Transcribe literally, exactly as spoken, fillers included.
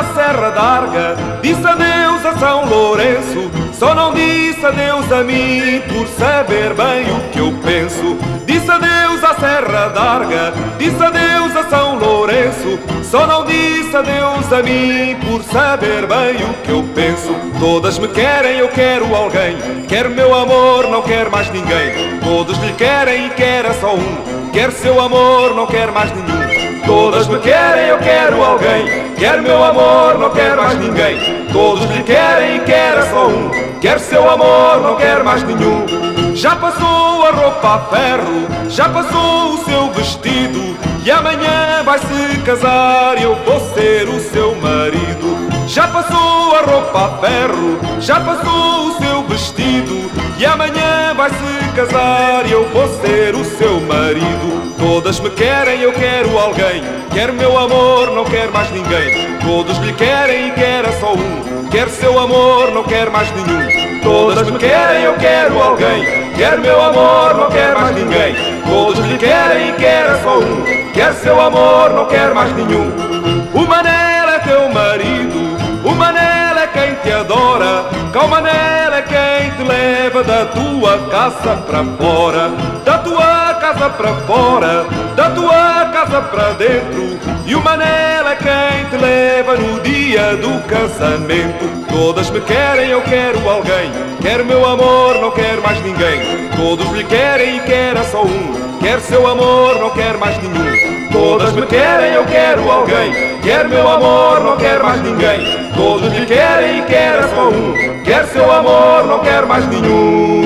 à Serra d'Arga, disse adeus a São Lourenço. Só não disse adeus a mim por saber bem o que eu penso. Disse adeus à Serra d'Arga, disse adeus a São Lourenço. Só não disse adeus a mim por saber bem o que eu penso. Todas me querem, eu quero alguém. Quero meu amor, não quero mais ninguém. Todos lhe querem e quer é só um. Quer seu amor, não quer mais nenhum. Todas me querem, eu quero alguém. Quero meu amor, não quero mais ninguém. Todos lhe querem e quer é só um. Quer seu amor, não quer mais nenhum. Já passou a roupa a ferro, já passou o seu vestido, e amanhã vai se casar e eu vou ser o seu marido. Já passou a roupa a ferro, já passou o seu vestido, e amanhã vai se casar e eu vou ser o seu marido. Todas me querem, eu quero alguém. Quero meu amor, não quero mais ninguém. Todos lhe querem e quer é só um. Quero seu amor, não quero mais nenhum. Todas me querem, eu quero alguém. Quero meu amor, não quero mais ninguém. Todos lhe querem e quer é só um. Quero seu amor, não quero mais nenhum. O Manel é teu marido, o Manel é quem te adora. Que o Manel é quem te leva da tua casa para fora. Da tua casa para fora, da tua casa para dentro. E o Manel é quem te leva no dia do casamento. Todas me querem, eu quero alguém. Quero meu amor, não quero mais ninguém. Todos lhe querem e quer é só um. Quero seu amor, não quero mais nenhum. Todas me querem, eu quero alguém. Quero meu amor, não quero mais ninguém. Todos lhe querem e quer é só um. Quero seu amor, não quero mais nenhum.